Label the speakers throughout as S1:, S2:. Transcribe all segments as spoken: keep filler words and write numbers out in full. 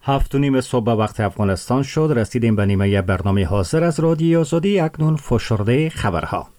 S1: هفت و نیم صبح وقت افغانستان شد. رسیدیم به نیمه برنامه حاضر از رادیو آزادی. اکنون فشرده خبرها.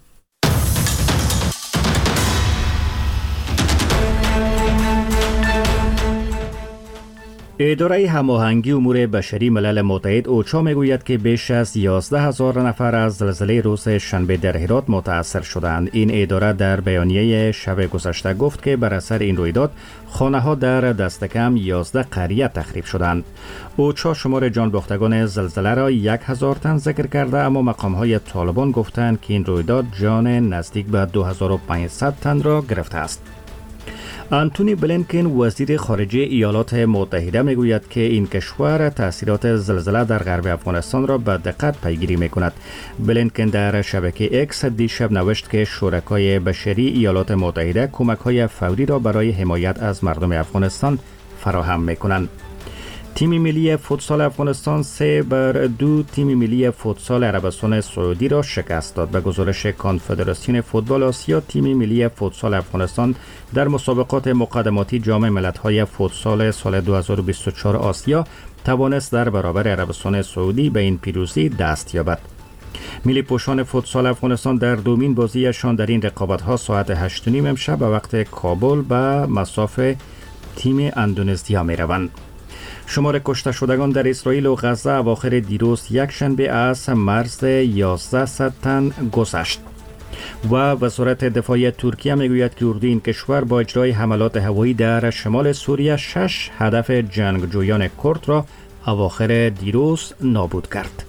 S1: اداره هماهنگی امور بشری ملل متحد اوچا میگوید که بیش از یازده هزار نفر از زلزله روز شنبه در هرات متاثر شدند. این اداره در بیانیه شب گذشته گفت که بر اثر این رویداد خانه ها در دست کم یازده قریه تخریب شدند. اوچا شمار جان باختگان زلزله را یک هزار تن ذکر کرده، اما مقام های طالبان گفتند که این رویداد جان نزدیک به دو هزار و پانصد تن را گرفته است. آنتونی بلینکن وزیر خارجه ایالات متحده میگوید که این کشور تاثیرات زلزله در غرب افغانستان را به دقت پیگیری میکند. بلینکن در شبکه اکس دیشب نوشت که شرکای بشری ایالات متحده کمک‌های فوری را برای حمایت از مردم افغانستان فراهم میکنند. تیم ملی فوتسال افغانستان سه بر دو تیم ملی فوتسال عربستان سعودی را شکست داد. به گزارش کنفدراسیون فوتبال آسیا، تیم ملی فوتسال افغانستان در مسابقات مقدماتی جام ملت‌های فوتسال سال دو هزار و بیست و چهار آسیا توانست در برابر عربستان سعودی به این پیروزی دست یابد. ملی پوشان فوتسال افغانستان در دومین بازیشان در این رقابت‌ها ساعت هشت و نیم امشب به وقت کابل به مصاف تیم اندونزیا می‌روند. شمار کشته شدگان در اسرائیل و غزه اواخر دیروز یک شنبه از مرز یازده تن گذشت و وزارت دفاع ترکیه میگوید که اردوی این کشور با اجرای حملات هوایی در شمال سوریه شش هدف جنگجویان کرد را اواخر دیروز نابود کرد.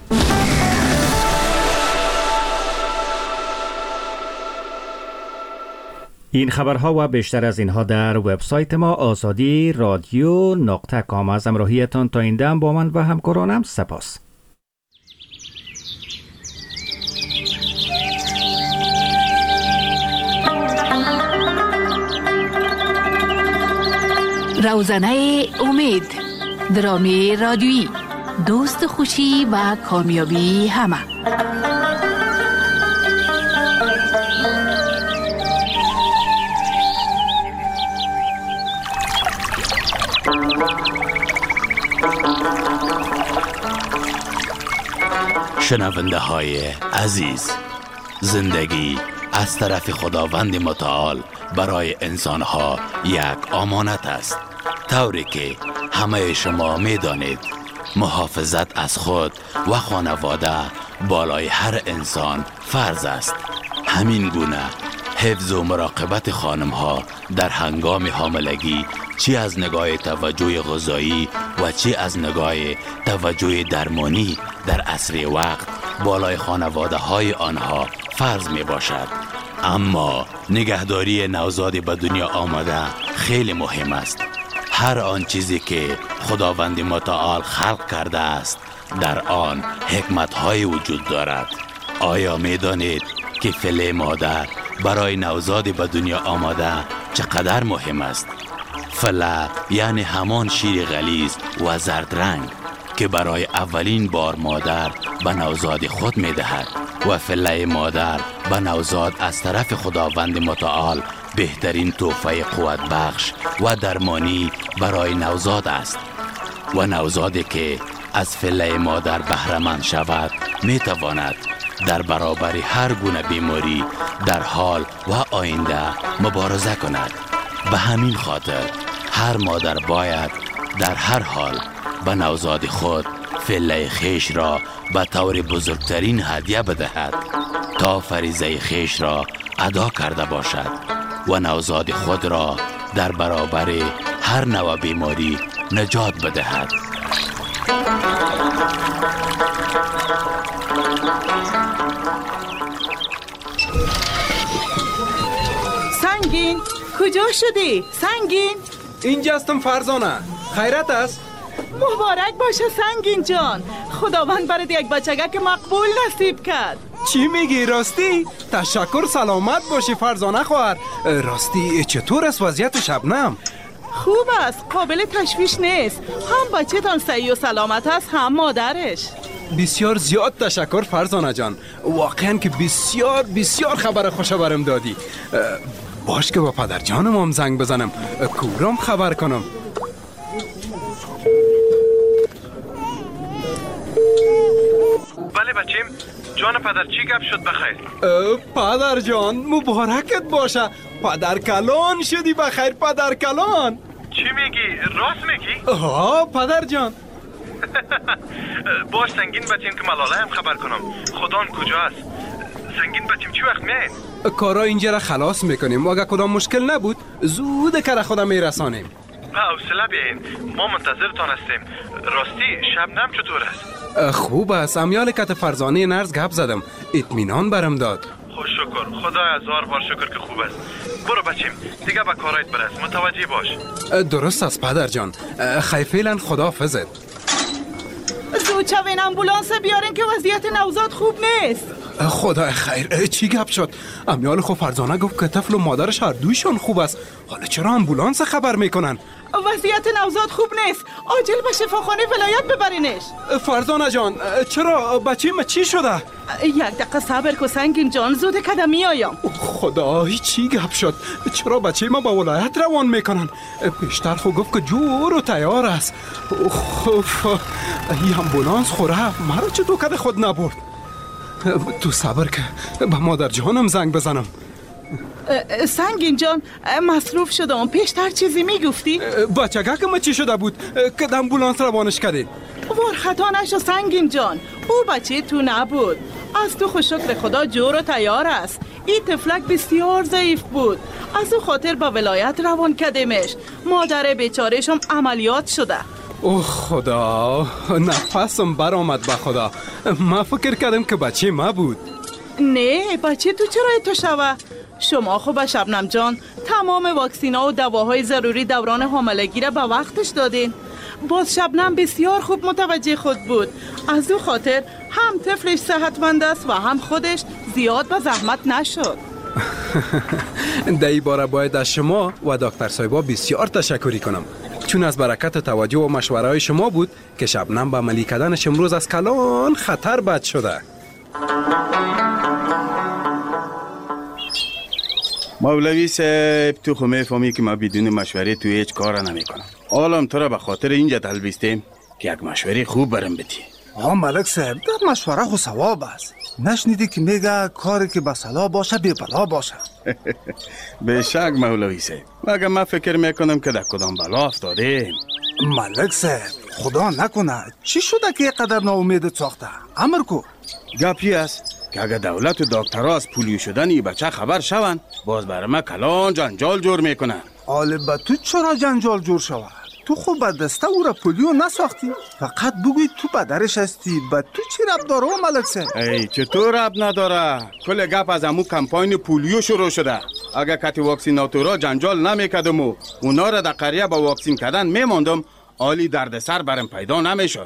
S1: این خبرها و بیشتر از اینها در وبسایت ما آزادی رادیو نقطه کام. از همراهیتان تا این دم با من و همکارانم سپاس.
S2: روزنه امید، درامی رادیویی، دوست خوشی و کامیابی همه.
S3: شنونده های عزیز، زندگی از طرف خداوند متعال برای انسانها یک امانت است، طوری که همه شما می دانید محافظت از خود و خانواده بالای هر انسان فرض است. همین گونه حفظ و مراقبت خانم ها در هنگام حاملگی، چی از نگاه توجه غذایی و چی از نگاه توجه درمانی در عصر وقت بالای خانواده های آنها فرض می باشد. اما نگهداری نوزاد به دنیا آمده خیلی مهم است. هر آن چیزی که خداوند متعال خلق کرده است در آن حکمت های وجود دارد. آیا می دانید که فله مادر برای نوزاد به دنیا آمده چقدر مهم است؟ فله یعنی همان شیر غلیظ و زرد رنگ که برای اولین بار مادر به نوزاد خود می دهد و فله مادر به نوزاد از طرف خداوند متعال بهترین تحفه قوت بخش و درمانی برای نوزاد است و نوزادی که از فله مادر بهره‌مند شود می تواند در برابر هر گونه بیماری در حال و آینده مبارزه کند. به همین خاطر هر مادر باید در هر حال به نوزاد خود فله خیش را به طور بزرگترین هدیه بدهد تا فریضه خیش را ادا کرده باشد و نوزاد خود را در برابر هر نوع بیماری نجات بدهد.
S4: سنگین کجا شدی؟ سنگین
S5: اینجا هستم فرزانه. خیرت است؟
S4: مبارک باشه سنگین جان، خداوند برات یک بچگک مقبول نصیب کرد.
S5: چی میگی راستی؟ تشکر، سلامت باشی فرزانه خواهر. راستی چطور است وضعیت شبنم؟
S4: خوب است، قابل تشویش نیست. هم بچه تان صحیح و سلامت است هم مادرش.
S5: بسیار زیاد تشکر فرزانه جان، واقعا که بسیار بسیار خبر خوش برم دادی. باش که با پدر جانم هم زنگ بزنم، کورم خبر کنم.
S6: جان پدر چی گپ شد بخیر؟
S5: پدر جان مبارکت باشه. پدر کلان شدی بخیر پدر کلان.
S6: چی میگی؟ راست میگی؟
S5: ها پدر جان.
S6: باش سنگین بچیم که ملاله هم خبر کنم. خدان کجاست؟ سنگین بچیم چی وقت میاین؟
S5: کارا اینجا را خلاص میکنیم و اگه کدام مشکل نبود زود کار خودم میرسانیم.
S6: حوصله بیاین، ما منتظرتان هستیم. راستی شبنم چطور است؟
S5: خوب است. امیال کت فرزانه نرز گپ زدم، اطمینان برم داد.
S6: خوش شکر، خدا هزار بار شکر که خوب است. برو بچیم دیگه به کارایت برس، متوجه باش.
S5: درست است پدر جان. خیر فعلا خداحافظت.
S4: زود شوین امبولانس بیارین که وضعیت نوزاد خوب نیست.
S5: خدا خیر. چی گپ شد؟ امیال خو فرزانه گفت که طفل و مادرش هر دویشان خوب است. حالا چرا امبولانس خبر میکنن؟
S4: وضعیت نوزاد خوب نیست. عاجل به شفاخانه ولایت ببرینش.
S5: فرزانه جان چرا؟ بچیم چی شده؟
S4: یک دقیقه صبر کو سنگین جان، زود کدم میایم.
S5: خدا چی گپ شد؟ چرا بچه ما به ولایت روان میکنن؟ پیشتر خو گفت که جور و تیار است. خب این امبولانس خوره مرا چه تو کده خود نبرد؟ تو صبر که به مادر جانم زنگ بزنم.
S4: سنگین جان مصروف شدم، پیشتر چیزی میگفتی؟
S5: بچگه که ما چی شده بود که امبولانس روانش کردی؟
S4: ور خطا نشو سنگین جان، او بچه تو نبود. از تو خوش شکر خدا جور و تیار است. این طفلک بسیار ضعیف بود، از او خاطر با ولایت روان کردیمش. مادر بیچاره‌شم عملیات شده.
S5: اوه خدا، نفسم برآمد به خدا. من فکر کردم که بچه ما بود.
S4: نه بچه تو چرا تو شوه؟ شما خب به شبنم جان تمام واکسینا و دواهای ضروری دوران حاملگی را به وقتش دادین. باز شبنم بسیار خوب متوجه خود بود. از او خاطر هم طفلش صحتمند است و هم خودش زیاد به زحمت نشد.
S5: در این باره باید از شما و دکتر صاحبا بسیار تشکری کنم، چون از برکت توجه و مشوره های شما بود که شبنم به عملی کردنش امروز از کلان خطر بد شده.
S7: مولوی صاحب تو خو میفهمی که ما بدون مشوره تو هیچ کار نمیکنم. حالم تو را به خاطر اینجا تلبیستیم که یک مشوره خوب برم بدی.
S8: آه ملک صاحب در مشوره خو ثواب است. نشنیدی که میگه کاری که به صلاح باشه بی بلا باشه؟
S7: به شک مولوی صاحب، مگه من فکر میکنم که در کدام بلا افتادیم.
S8: ملک صاحب خدا نکنه چی شده که اینقدر ناامید ساخته؟ امر کو.
S7: گپی است که اگر دولت و دکترها از پولیو شدن این بچه خبر شوند، باز برای ما کلان جنجال جور میکنن.
S8: آله به تو چرا جنجال جور شود؟ تو خوب به دسته او را پولیو نساختی؟ فقط بگوی تو پدرش هستی. به تو چی رب داره ملک صاحب؟
S7: ای چطور رب نداره؟ کل گپ از امو کمپاین پولیو شروع شده. اگر کتی واکسیناتورا جنجال نمیکردم و اونا را در قریه با واکسین کردن میماندم، عالی دردسر برم پیدا نمیشد.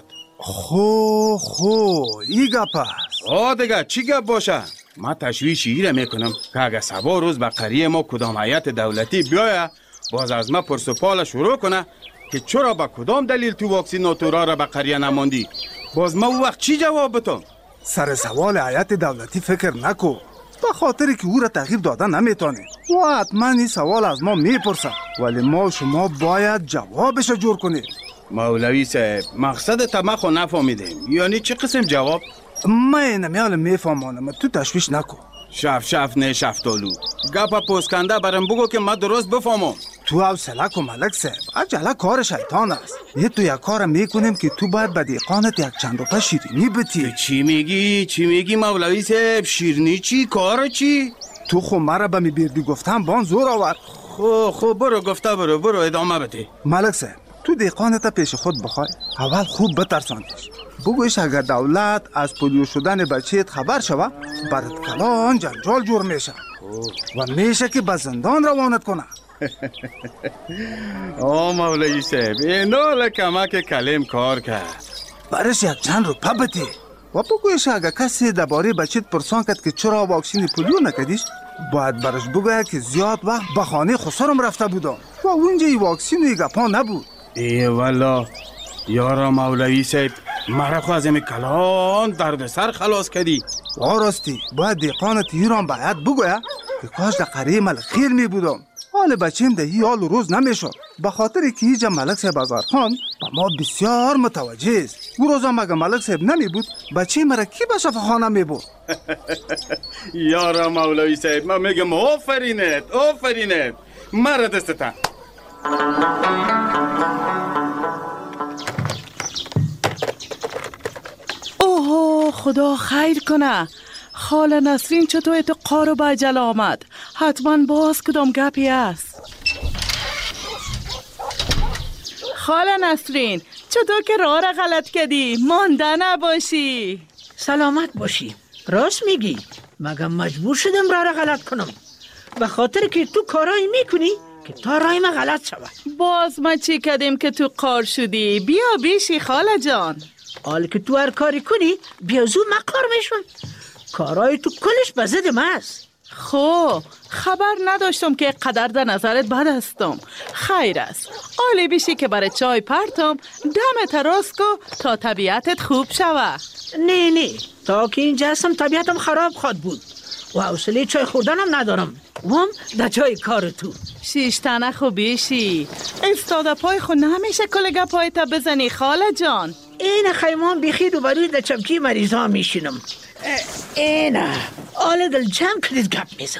S8: خو خو این گپ است.
S7: آه دیگه چی گپ باشه؟ ما تشویش ایره میکنم که اگر سبا روز به قریه ما کدام هیئت دولتی بیایه، باز از ما پرس و پال شروع کنه که چرا با کدام دلیل تو واکسیناتورا را به قریه نماندی. باز ما او وقت چی جواب بتم؟
S8: سر سوال هیئت دولتی فکر نکو، به خاطری که او را تغییر داده نمیتونه و حتما این سوال از ما میپرسه، ولی ما شما باید جوابش جور کنیم.
S7: مولوی صاحب مقصد تمخو نفهمیدیم، یعنی چه قسم جواب؟
S8: من نمیال میفهمانم، تو تشویش نکو.
S7: شف شف نه شفتالو گپا پوسکنده برم بگو که ما درست بفهمم.
S8: تو حوصله کو ملک صاحب، عجله کار شیطان است. یه تو یک کار میکنیم که تو باید به دیقانت یک چند روپه شیرینی بتی.
S7: چی میگی؟ چی میگی مولوی صاحب؟ شیرینی چی؟ کار چی؟
S8: تو خو مرا به می بیردی گفتم بان زور آورد.
S7: خو خو برو گفته برو برو ادامه بده.
S8: ملک صاحب تو دیقانت پیش خود بخوای، اول خوب بترساندش. بگویش اگر دولت از پولیو شدن بچهت خبر شوه، برات کلان جنجال جور میشه و میشه که به زندان روانت کنه.
S7: آه مولوی صاحب اینا لکمک کلم کار کرد.
S8: برش یک چند روپه بتی و بگویش اگر کسی درباره بچهت پرسان کرد که چرا واکسین پولیو نکردیش، باید برش بگوید که زیاد وقت به خانه خسرم رفته بودم و اونجا این واکسین و گپا نبود.
S7: ای والا یارا مولوی صاحب مرا خو از این کلان درد سر خلاص کردی.
S8: راستی باید دیقانت ایران باید بگوید که کاش در قریه مل خیر می بودم، حال بچیم ده ای حال روز نمیشد. به خاطر که هیچ ملک صاحب آزارخان به ما بسیار متوجه است. او روز هم اگه ملک صاحب نمی بود بچه مرا کی به شفاخانه می برد؟
S7: یارا مولوی صاحب، من میگم آفرینت آفرینت، مرا دستتن.
S4: اوه خدا خیر کنه. خاله نسرین چطور تو قارو به اجل آمد؟ حتما باز کدام گپی است. خاله نسرین چطور که راه را غلط کردی؟ مانده نباشی.
S9: سلامت باشی. راست میگی، مگه مجبور شدم راه را غلط کنم؟ به خاطر که تو کارایی میکنی که تا راه ما غلط شود.
S4: باز ما چی کردیم که تو قار شدی؟ بیا بیشی خاله جان.
S9: حال که تو هر کاری کنی بیا زود مقار میشون. کارای تو کلش به ضد ما است.
S4: خب خبر نداشتم که قدر در نظرت بد هستم. خیر است، آلی بیشی که برای چای پرتم دم تراس کو تا طبیعتت خوب شوه.
S9: نه نه، تا که اینجا هستم طبیعتم خراب خواد بود و حوصله چای خوردنم ندارم. وام در جای کار تو
S4: شیشتنه خوبیشی استاده پای خود نمیشه کلگه پای تا بزنی خاله جان.
S9: این خیمان بیخی رو بروی در چمکی مریضا میشینم. اینه آل دل جمع کردید گپ میزنم.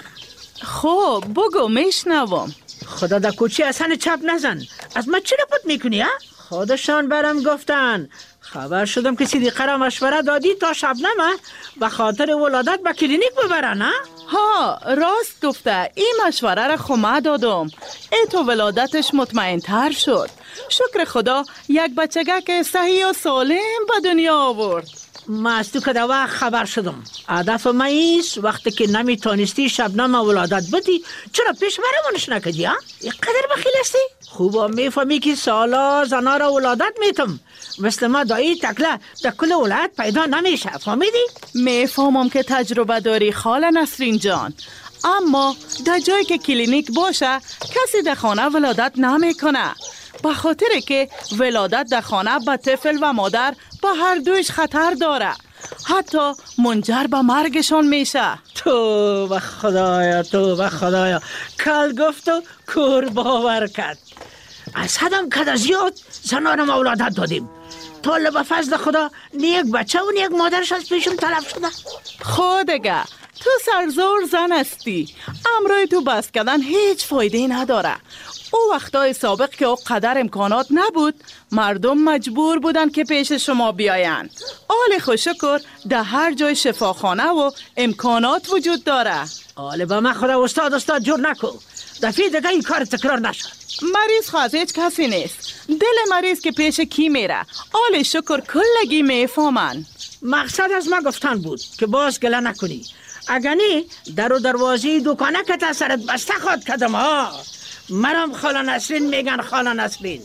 S4: خب بگو میشنوم.
S9: خدا در کوچی اصلا چپ نزن. از ما چی رپوت میکنی ها؟ خودشان برم گفتن. خبر شدم که صدیقه را مشوره دادی تا شبنمه به خاطر ولادت به کلینیک ببرن ها؟
S4: ها راست گفته. این مشوره را خمه دادم. ای تو ولادتش مطمئن تر شد. شکر خدا یک بچگه که صحیح و سالم به دنیا آورد.
S9: ما از تو که در وقت خبر شدم. هدف ما ایست وقتی که نمیتونستی شبنم ولادت بدی چرا پیش مرمونش نکدی ها؟ یک قدر بخیل هستی؟ خوبا میفهمی که سالا زنا را ولادت میتم. مثل ما دایی تکله در کل ولایت پیدا نمیشه. فهمیدی؟
S4: میفهمم که تجربه داری خاله نسرین جان، اما در جایی که کلینیک باشه کسی در خانه ولادت نمیکنه، به خاطر که ولادت در خانه به طفل و مادر با هر دویش خطر داره، حتی منجر به مرگشان میشه.
S9: تو به خدایا تو به خدایا کل گفت و کور باور کرد. از حدم کد زیاد زنانم ولادت دادیم. طول به فضل خدا نه یک بچه و نه یک مادرش از پیشم تلف شده.
S4: خودگه تو سرزور زن هستی. امروی تو بس کردن هیچ فایده نداره. او وقتای سابق که او قدر امکانات نبود مردم مجبور بودن که پیش شما بیاین. آل خوشکر در هر جای شفاخانه و امکانات وجود داره.
S9: آل با من خدا استاد استاد جور نکو. دفعه دیگه این کار تکرار نشد.
S4: مریض خواهد هیچ کسی نیست. دل مریض که پیش کی میره آل شکر کلگی میفهمن.
S9: مقصد از ما گفتن بود که باز گله نکنی. اگه نه در و دروازی دکانه که تا سرت بسته خواد کدم ها. مرم خاله نسرین میگن خاله نسرین.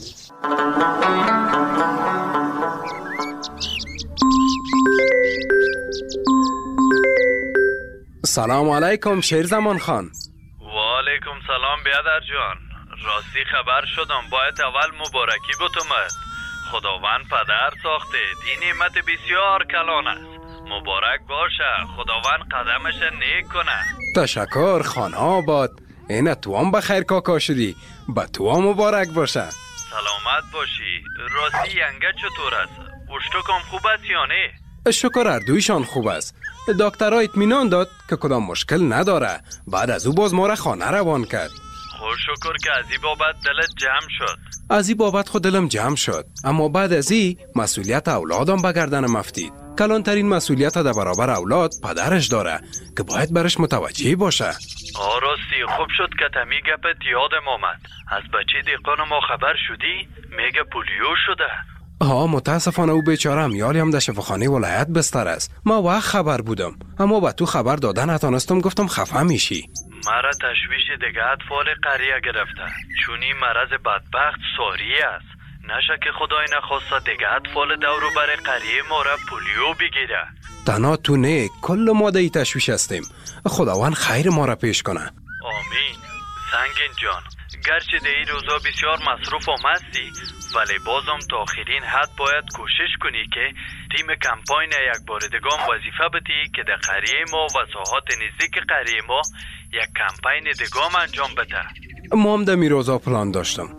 S5: سلام علیکم شیر زمان خان.
S6: و علیکم سلام بیادر جان. راستی خبر شدم باید اول مبارکی بتومد. خداوند پدر ساخته دی نعمت بسیار کلان است. مبارک باشه. خداوند قدمش نیک کنه.
S5: تشکر خان آباد. اینه تو هم بخیر کاکا شدی. با تو هم مبارک باشه.
S6: سلامت باشی. راستی ینگه چطور است؟ اشتکم خوب است یا نه؟
S5: شکر اردویشان خوب است. دکترها اطمینان داد که کدام مشکل نداره. بعد از او باز ما را خانه روان کرد.
S6: خوش شکر که از این بابت دلت جمع شد.
S5: از این بابت خود دلم جمع شد. اما بعد از این مسئولیت اولادم به گردنم افتید. کلانترین مسئولیت در برابر اولاد پدرش داره که باید برش متوجه باشه.
S6: آه راستی خوب شد که تمی گپت یادم آمد. از بچه دیقان ما خبر شدی؟ میگه پولیو شده.
S5: ها متاسفانه او بیچاره امیالی هم در شفاخانه ولایت بستر است. ما وقت خبر بودم اما با تو خبر دادن نتونستم. گفتم خفه میشی.
S6: مرا تشویش دیگه اطفال قریه گرفته چون این مرض بدبخت ساری است. نشه که خدای نخواسته دیگه اطفال دورو بر قریه ما را پولیو بگیره.
S5: تنها تو نه کل ما دی تشویش هستیم. خداوند خیر ما را پیش کنه.
S6: آمین. سنگین جان گرچه در این روزا بسیار مصروف آمدی ولی بازم تا آخرین حد باید کوشش کنی که تیم کمپاین یک باردگان وظیفه بدی که در قریه ما و ساحات نزدیک قریه ما یک کمپاین دگام انجام بده.
S5: ما هم در میروزا پلان داشتم که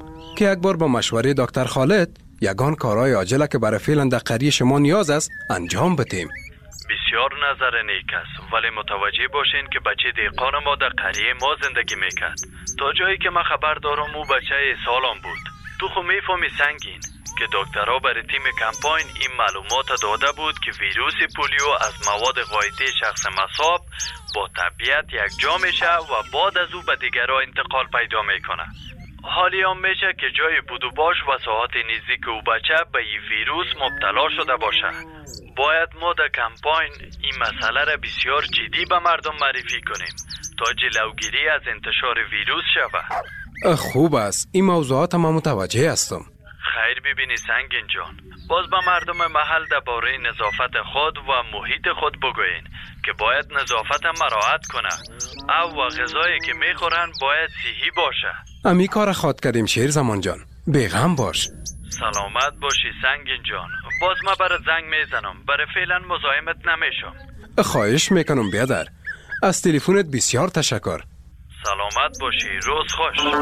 S5: که یک بار با مشوره دکتر خالد یگان کارهای عاجله که برای فعلا در قریه شما نیاز است انجام بدیم.
S6: بسیار نظر نیک است، ولی متوجه باشین که بچه دیقان ما در قریه ما زندگی میکرد. تا جایی که من خبر دارم او بچه سالم بود. تو خو میفهمی سنگین که دکترها برای تیم کمپاین این معلومات داده بود که ویروس پولیو از مواد غایطی شخص مصاب با طبیعت یک جا میشه و بعد از او به دیگرها انتقال پیدا میکنه. حالی هم میشه که جای بودو باش و ساعت نزدیک او بچه به این ویروس مبتلا شده باشه. باید ما در کمپاین این مسئله را بسیار جدی به مردم معرفی کنیم تا جلوگیری از انتشار ویروس شود.
S5: خوب است، این موضوعات ما متوجه هستم.
S6: خیر ببینی سنگین جان، باز به مردم محل درباره نظافت خود و محیط خود بگوین که باید نظافت مراعات کنه او و غذایی که میخورن باید صحی باشه.
S5: امی کار خود کردیم شیر زمان جان، بیغم باش.
S6: سلامت باشی سنگین جان. باز ما برای زنگ میزنم، برای فعلا مزاحمت نمیشم.
S5: خواهش میکنم بیادر، از تلفنت بسیار تشکر.
S6: سلامت باشی، روز خوش.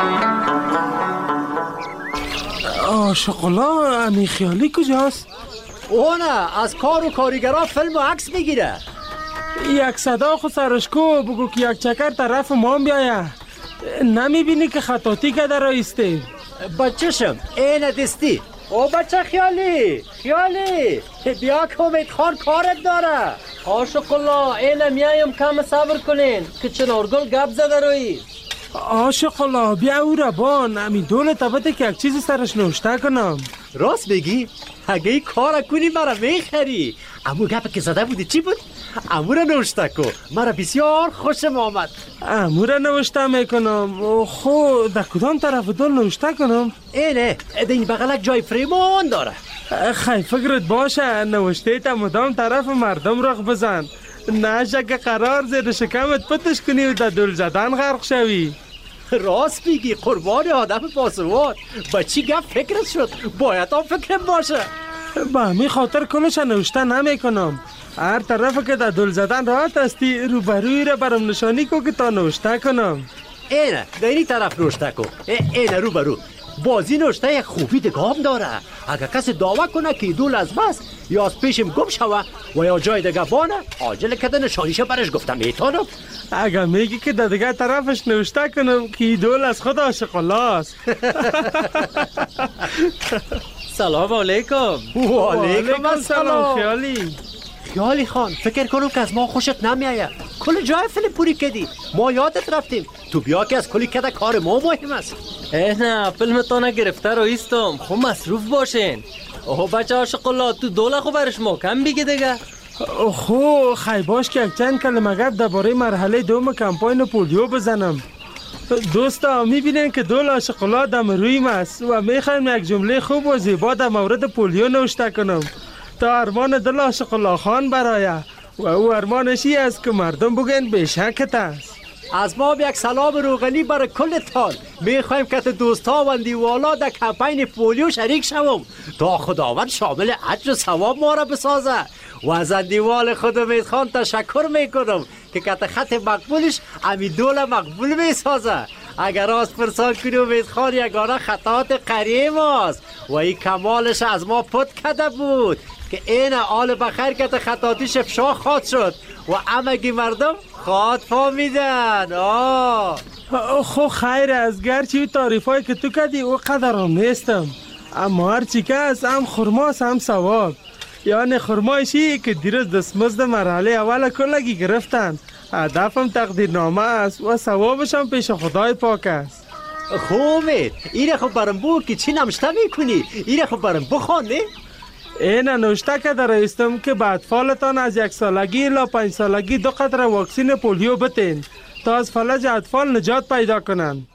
S10: آه شقلا، امی خیالی کجاست؟
S11: اونه از کار و کاریگرها فیلم و عکس میگیره.
S10: یک صدا خو سرشکو بگو که یک چکر طرف ما بیایه. نمیبینی که خطاطی که در رایسته؟
S11: بچهشم اینه دستی. او بچه خیالی خیالی بیا که امید خان کارت داره.
S12: آشقالله اینه میایم کم صبر کنین که چنارگل گپ زده روی.
S10: آشقالله بیا او را بان امی دولت بده که یک چیزی سرش نوشته کنم.
S11: راست بگی؟ اگه ای کار کنی مرا میخری. امو گپ که زده بودی چی بود؟ امو را نوشته کن، مرا بسیار خوشم آمد.
S10: امو را نوشته میکنم. خو در کدام طرف دل نوشته کنم؟
S11: اینه ده این بغلک جای فریمان داره.
S10: خیلی فکرت باشه نوشته تا مدام طرف مردم رخ بزن، نشه که قرار زیر شکمت پتش کنی و در دل زدن غرق شوی.
S11: راست بگی قربان آدم باسواد. با چی گپ فکرت شد؟ باید هم فکرم باشه.
S10: با همین خاطر کلش نوشته نمی کنم. هر طرف که در دل زدن راحت استی روبروی را برام نشانی کو که تا نوشته کنم.
S11: اینه در این طرف نوشته کن. اینه روبرو. بازی نوشته یک خوبی دگام داره. اگر کسی دعوه کنه که دول از بس یا از پیشم گم شوه و یا جای دیگه بانه عاجل کده نشانیشه برش گفتم میتونم.
S10: اگر میگی که در دیگه طرفش نوشته کنم که دول از خود عاشقالله است.
S12: سلام علیکم.
S11: و علیکم السلام.
S10: خیالی
S11: خیالی خان فکر کنم که از ما خوشت نمیایه. کل جای فیلم پوری کردی، ما یادت رفتیم. تو بیا که از کلی کده کار ما مهم است.
S12: اه نه فیلم تو نگرفته رو ایستم. خب مصروف باشین. اوه بچه عاشقالله تو دوله خو برش ما کم بگی دیگه.
S10: خو خی باش که یک چند کلمه گپ درباره مرحله دوم کمپاین پولیو بزنم. دوستا میبینین که دول عاشقالله دم رویم است و میخوایم یک جمله خوب و زیبا در مورد پولیو نوشته کنم تا ارمان دل عاشقالله خان برایه و او ارمانشی است که مردم بگن بشکت است.
S11: از ما یک سلام روغنی برای کلتان. میخوایم که دوستا و دیوالا در کمپین پولیو شریک شوم تا خداوند شامل اجر و ثواب ما را بسازه. و از دیوال خود امید خان تشکر میکنم که کت خط مقبولش امی دول مقبول میسازه. اگر راست پرسان کنی امید خان یگانه خطات قریه ماست و این کمالش از ما پت کده بود که این آل بخیر کت خطاتیش افشا خواد شد و امگی مردم خواد فامیدن. آه
S10: خو خیر از گرچه او تعریف هایی که تو کردی او قدرم نیستم، اما هرچی که از هم خرماس هم ثواب. یعنی خرمایشی که دیروز دستمزد مرحله اول کلگی گرفتن. هدفم تقدیرنامه است و ثوابش هم پیش خدای پاک است.
S11: خوبه اینه خب برم بو که چی نمشته میکنی؟ اینه خب برم بخوان نه؟
S10: اینه نوشته که در ایستم که به اطفالتان از یک سالگی الی پنج سالگی دو قطره واکسین پولیو بتین تا از فلج اطفال نجات پیدا کنن.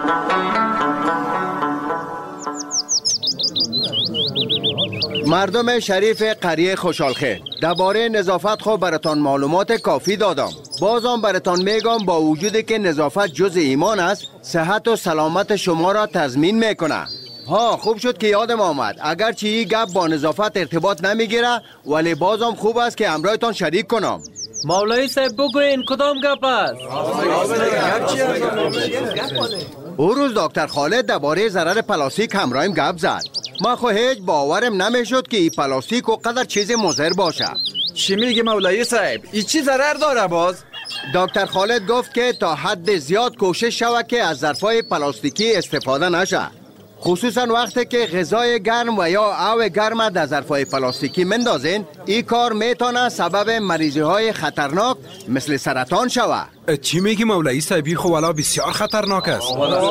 S13: مردم شریف قریه خوشحالخیر، درباره نظافت خو براتان معلومات کافی دادم. بازم براتان میگم با وجودی که نظافت جز ایمان است، صحت و سلامت شما را تضمین میکنه. ها خوب شد که یادم آمد، اگرچه این گپ با نظافت ارتباط نمیگیره ولی بازم خوب است که همراهتان شریک کنم.
S12: مولای صاحب بگوین کدام گپ است؟
S13: او روز دکتر خالد درباره ضرر پلاستیک همراهیم گپ زد. ما خو هیچ باورم نمیشد که این پلاستیک و قدر چیز مضر باشه.
S14: چی میگی مولوی صاحب؟ این چی ضرر داره باز؟
S13: دکتر خالد گفت که تا حد زیاد کوشش شود که از ظرفای پلاستیکی استفاده نشه، خصوصا وقتی که غذای گرم و یا آب گرم در ظرفای پلاستیکی مندازین. این کار میتونه سبب مریضی های خطرناک مثل سرطان شود.
S5: چی میگی مولوی صاحبی؟ خو والا بسیار خطرناک است.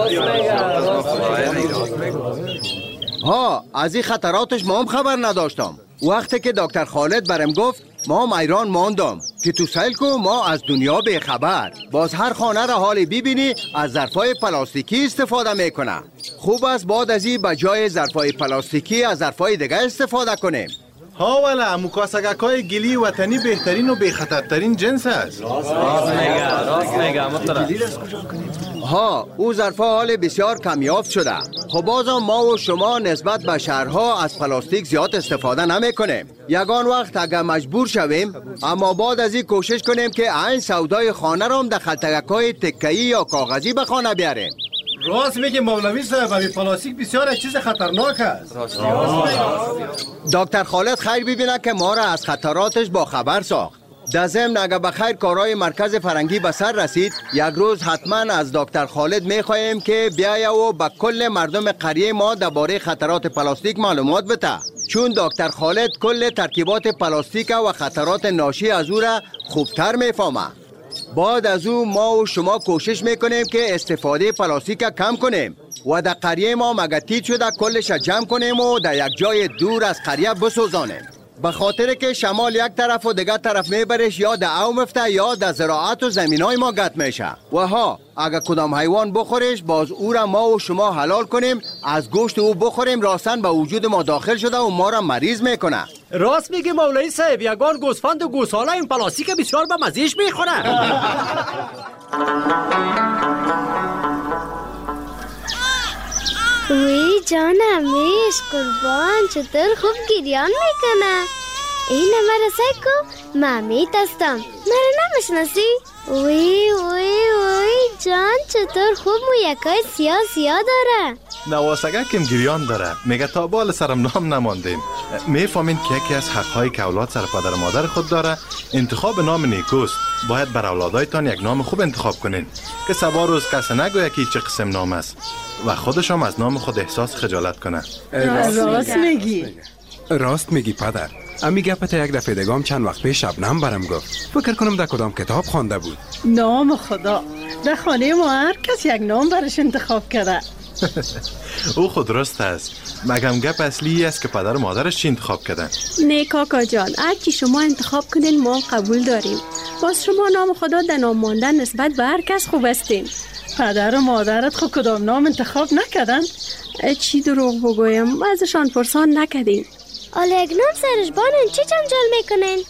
S13: ها، از این خطراتش ما هم خبر نداشتم. وقتی که دکتر خالد برم گفت ما هم ایران ماندم که تو سیل کو ما از دنیا به خبر. باز هر خانه را حالی ببینی از ظرفای پلاستیکی استفاده میکنه. خوب است بعد از این بجای ظرفای پلاستیکی از ظرفای دیگه استفاده کنیم.
S15: ها ولی مکاسگک های گلی وطنی بهترین و بخطرترین جنس است.
S12: راست میگه راست میگه.
S13: ها، او ظرفا حال بسیار کمیافت شده. خب بازم ما و شما نسبت به شهرها از پلاستیک زیاد استفاده نمی کنیم. یگان وقت اگر مجبور شویم، اما بعد از این کوشش کنیم که این سودای خانه را هم در خلطگک‌های تکه‌ای یا کاغذی به خانه بیاریم.
S15: راست میگه مولوی صاحب، این پلاستیک بسیار چیز خطرناک است.
S13: دکتر خالد خیر ببینه که ما را از خطراتش با خبر ساخت. در ضمن اگر بخیر کارهای مرکز فرنگی به سر رسید، یک روز حتما از دکتر خالد میخواهیم که بیاید و به کل مردم قریه ما درباره خطرات پلاستیک معلومات بده، چون دکتر خالد کل ترکیبات پلاستیک و خطرات ناشی از او را خوبتر میفهمه. بعد از او ما و شما کوشش میکنیم که استفاده پلاستیک کم کنیم و در قریه ما مگتیت شده کلش جمع کنیم و در یک جای دور از قریه بسوزانیم. به خاطر که شمال یک طرف و دیگر طرف میبرش یا در او مفته یا در زراعت و زمین های ما گت میشه. و ها، اگر کدام حیوان بخورش باز او را ما و شما حلال کنیم، از گوشت او بخوریم، راستن به وجود ما داخل شده و ما را مریض میکنه.
S11: راست میگه مولوی صاحب، یگان گوسفند و گوساله این پلاستیک بسیار به مزیش میخوره.
S16: وی جانم میش قربان، چطور خوب گریان میکنه. این مرا سیکو مامیت هستم، مرا نمیشناسی؟ وی وی وی جان چطور خوب مو یکای سیاه سیاه داره.
S15: نواسگه کم گریان داره، میگه تا بال سرم نام نماندیم. میفهمین که یکی از حقهای که اولاد سر پدر مادر خود داره انتخاب نام نیکوست. باید بر اولادایتان یک نام خوب انتخاب کنین که سبا روز کسی نگوید که چه قسم نام است و خودش هم از نام خود احساس خجالت کنه.
S4: راست میگی.
S5: راست میگی پدر. امی گپت یک دفعه دگام چند وقت پیش شبنم برم گفت. فکر کنم در کدام کتاب خوانده بود.
S4: نام خدا، در خانه ما هر کس یک نام برش انتخاب کرده.
S15: او خود درست است. مگم گپ اصلی است که پدر و مادرش چی انتخاب کردن.
S17: نه کاکا جان، هر چی شما انتخاب کنین ما قبول داریم. باز شما نام خدا در نام ماندن نسبت به هر کس خوب استین.
S4: پدر و مادرت خود کدام نام انتخاب نکردن؟
S17: چی دروغ بگویم، ازشان پرسان نکردیم.
S16: حالا یک نام سرش بانن چی جنجال میکنن؟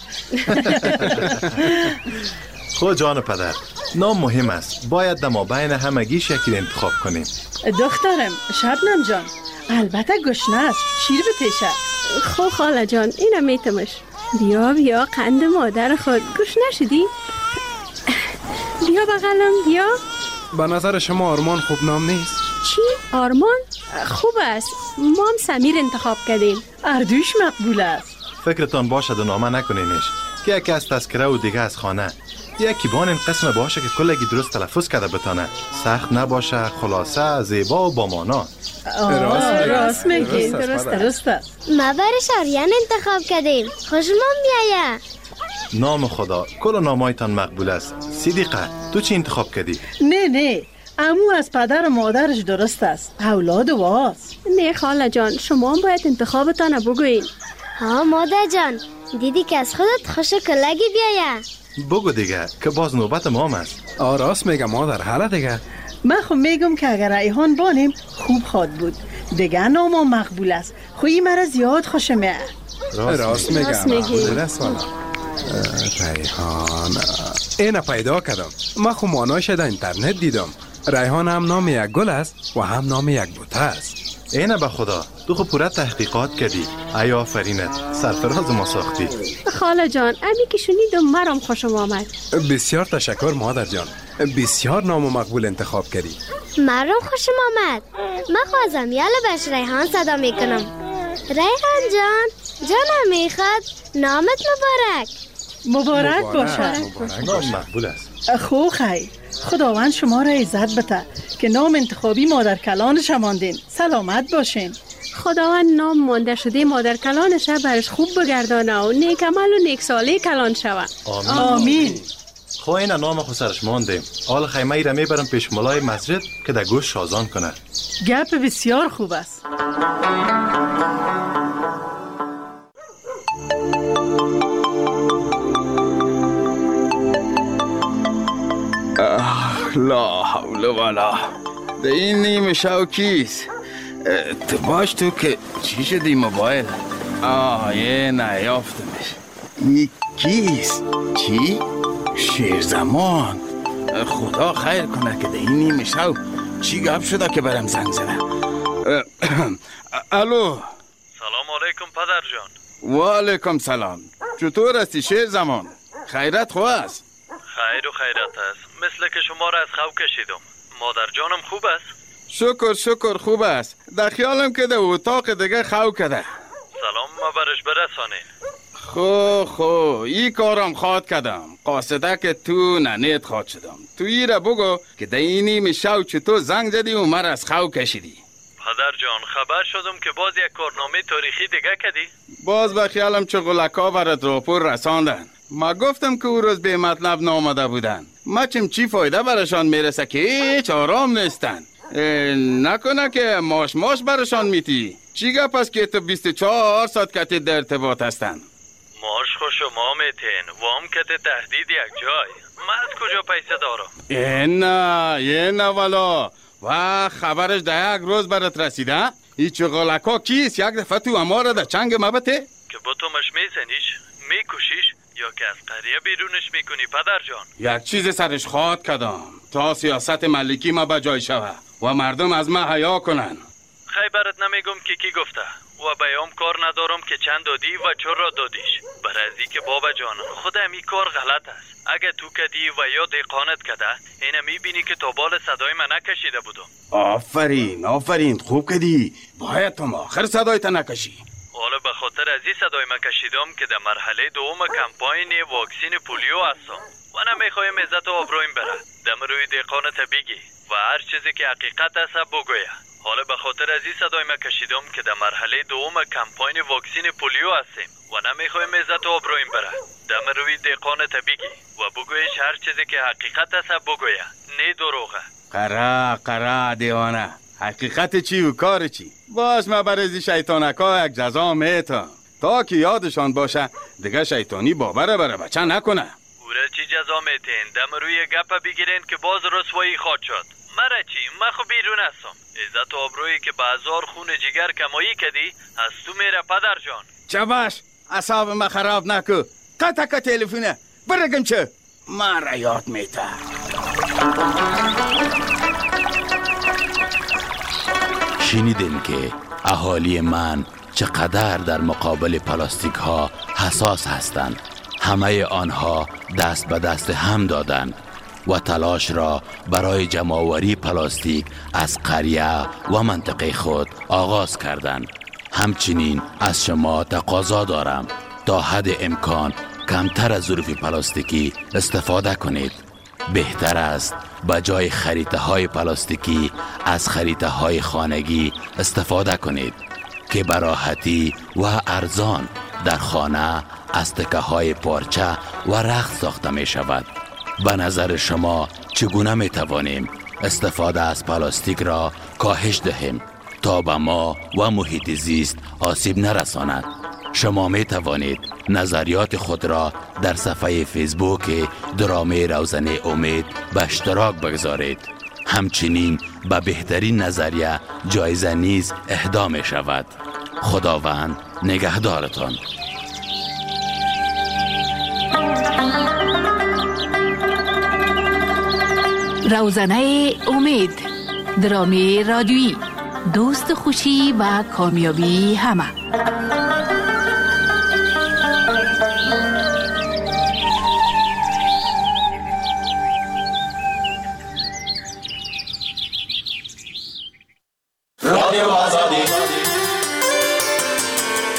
S15: خود جان پدر، نام مهم است. باید در مابین همگی شکل انتخاب کنیم.
S4: دخترم شبنم جان، البته گشنه است، شیر بتیشه.
S17: خب خاله جان اینو میتمش. بیا بیا قند مادر خود، گوش نشدی؟ بیا بغلم بیا.
S5: به نظر شما آرمان خوب نام نیست؟
S17: چی؟ آرمان؟ خوب است. ما هم سمیر انتخاب کردیم.
S4: اردوش مقبول است.
S15: فکرتان باشد و نامه نکنینش که یکی از تذکره و دیگه از خانه. یکی بان این قسم باشه که کلگی درست تلفظ کرده بتانه، سخت نباشه، خلاصه، زیبا و با مانا.
S4: راست راست میگی. درست درست است.
S16: ما برش آریان انتخاب کردیم. خوشمون میایه.
S15: نام خدا، کل نامایتان مقبول است. صدیقه، تو چی انتخاب کردی؟
S4: نه نه، امو از پدر و مادرش درست است. اولاد واس.
S17: نه خاله جان، شما باید انتخابتان بگوین.
S16: ها مادر جان، دیدی که از خودت خوش کلگی بیایه.
S15: بگو دیگه که باز نوبت مام است.
S5: آه راست میگم مادر، حالا دیگه
S4: من خب میگم که اگر ریحان بانیم خوب خواد بود. دیگه نام مقبول است. خویی مرا زیاد خوش میاد.
S5: راست میگم.
S4: راست میگی.
S5: ریحان اینه پیدا کردم. من خب مانایش در اینترنت دیدم. ریحان هم نام یک گل است و هم نام یک بوته است.
S15: اینه به خدا تو خو پورا تحقیقات کردی. ای آفرینت، سرفراز ما ساختی.
S17: خاله جان امی که شنیدم مرام خوشم آمد.
S5: بسیار تشکر مادر جان، بسیار نام و مقبول انتخاب کردی.
S16: مرام خوشم آمد. من خوازم یالا بش ریحان صدا میکنم. ریحان جان، جانم میخواد نامت مبارک.
S18: مبارک باشه.
S15: نام مقبول است.
S18: خو خیر، خداوند شما را عزت بده که نام انتخابی مادر کلانش ماندین. سلامت باشین.
S17: خداوند نام مانده شده مادر کلانش برش خوب بگردانه و نیک عمل و نیک ساله کلان شوه.
S15: آمین.
S18: آمین.
S15: خو این نام خو سرش ماندیم. حال خیمه ای را میبرم پیش ملای مسجد که در گوش شازان کنه.
S18: گپ بسیار خوب است.
S7: لا حول ولا. ده این نیم شو کیست؟ تو باش تو که چی شدی موبایل؟ آه یه نیافتمش. این کیست؟ چی؟ شیر زمان. خدا خیر کنه که ده این نیم شو چی گپ شده که برم زنگ زنه. الو.
S6: سلام علیکم پدر جان.
S7: و علیکم سلام. چطور هستی شیر زمان؟ خیرت خواه است؟
S6: خیر و خیرت است. مثل که شما را از خواب کشیدم. مادر جانم خوب است؟
S7: شکر شکر خوب است. در خیالم که در اتاق دیگه خواب کده.
S6: سلام ما برش برسانین.
S7: خو خو ای کارم خواد کردم. قاصده که تو ننیت خواد شدم. تو ای را بگو که در اینی میشو چطور زنگ زدی و مر از خواب کشیدی.
S6: پدر جان خبر شدم که باز یک کارنامه تاریخی دیگه کدی؟
S7: باز به خیالم چه غلکا برات راپور رساندن. ما گفتم که او روز به مطلب نامده بودن. ما چیم چی فایده برشان میرسه که هیچ آرام نیستن. نکنه که ماش ماش برشان میتی. چی گپ است که تو بیست و چهار ساعت کتی در ارتباط هستن؟
S6: ماش خو شما میتین وام کتی تهدید یک جای. من از کجا پیسه دارم؟
S7: نه یه نه والا. و خبرش ده یک روز برات رسیده؟ هیچ غلکا کیست یک دفعه تو اما را در چنگ مبته؟
S6: که با تو مش میزنیش میکشیش یا که از قریه بیرونش میکنی پدر جان؟
S7: یک چیز سرش خواد کدام تا سیاست ملکی ما بجای شوه و مردم از ما حیا کنن.
S6: خیبرت نمیگم که کی گفته و بیام کار ندارم که چند دادی و چرا دادیش. برای که بابا جان خود امی کار غلط است. اگه تو کدی و یا دیقانت کده اینه میبینی که تا بال صدای من نکشیده بودم.
S7: آفرین آفرین خوب کدی. باید تو آخر صدای تا نکشی.
S6: حالا به خاطر از این صدای من کشیدم که در مرحله دوم کمپاین واکسین پولیو هستم و نمیخوایم عزت و آبرویم بره. دم روی دیقانت بگی و هر چیزی که حقیقت است بگویه. حالا به خاطر از این صدای من کشیدم که در مرحله دوم کمپاین واکسین پولیو هستیم و نمیخوایم عزت و آبرویم بره. دم روی دیقانت بگی و بگویش هر چیزی که حقیقت است بگویه، نه دروغه.
S7: قرا قرا دیوانه. حقیقت چی و کار چی؟ باش ما برای شیطانکا یک جزا میتم تا که یادشان باشه دیگه شیطانی باور بره بچه نکنه.
S6: اوره چی جزا میتین؟ دم روی گپ بگیرین که باز رسوایی خواد شد. مرا چی؟ من خو بیرون هستم. عزت و آبرویی که به هزار خون جگر کمایی کدی از تو میره پدر جان.
S7: چه باش اصاب ما خراب نکو. قطع که تلفونه برگم چه من را یاد میته.
S3: شنیدین که اهالی من چقدر در مقابل پلاستیک ها حساس هستند. همه آنها دست به دست هم دادند و تلاش را برای جمع‌آوری پلاستیک از قریه و منطقه خود آغاز کردند. همچنین از شما تقاضا دارم تا حد امکان کمتر از ظروف پلاستیکی استفاده کنید. بهتر است به جای خریطه های پلاستیکی از خریطه های خانگی استفاده کنید که به راحتی و ارزان در خانه از تکه های پارچه و رخت ساخته می شود. به نظر شما چگونه می توانیم استفاده از پلاستیک را کاهش دهیم تا به ما و محیط زیست آسیب نرساند؟ شما می توانید نظریات خود را در صفحه فیسبوک درامه روزنه امید به اشتراک بگذارید. همچنین به بهترین نظریه جایزه نیز اهدا می شود. خداوند نگهدارتان.
S2: روزنه امید درامه رادیویی دوست خوشی و کامیابی همه.
S19: رادیو آزادی